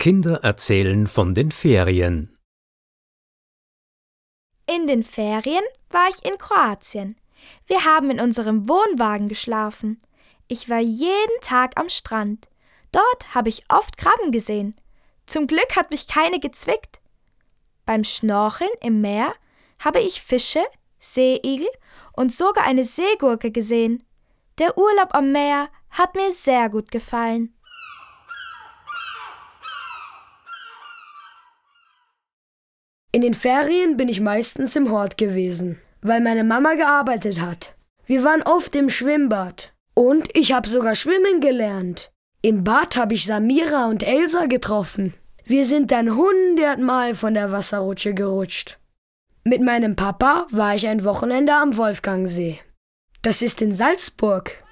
Kinder erzählen von den Ferien. In den Ferien war ich in Kroatien. Wir haben in unserem Wohnwagen geschlafen. Ich war jeden Tag am Strand. Dort habe ich oft Krabben gesehen. Zum Glück hat mich keine gezwickt. Beim Schnorcheln im Meer habe ich Fische, Seeigel und sogar eine Seegurke gesehen. Der Urlaub am Meer hat mir sehr gut gefallen. In den Ferien bin ich meistens im Hort gewesen, weil meine Mama gearbeitet hat. Wir waren oft im Schwimmbad und ich habe sogar schwimmen gelernt. Im Bad habe ich Samira und Elsa getroffen. Wir sind dann 100-mal von der Wasserrutsche gerutscht. Mit meinem Papa war ich ein Wochenende am Wolfgangsee. Das ist in Salzburg.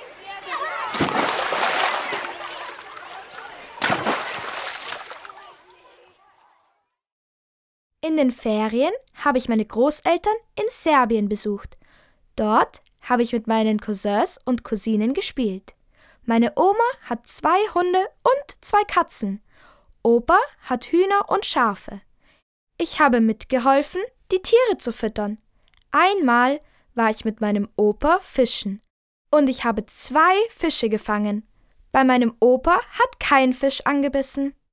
In den Ferien habe ich meine Großeltern in Serbien besucht. Dort habe ich mit meinen Cousins und Cousinen gespielt. Meine Oma hat 2 Hunde und 2 Katzen. Opa hat Hühner und Schafe. Ich habe mitgeholfen, die Tiere zu füttern. Einmal war ich mit meinem Opa fischen und ich habe 2 Fische gefangen. Bei meinem Opa hat kein Fisch angebissen.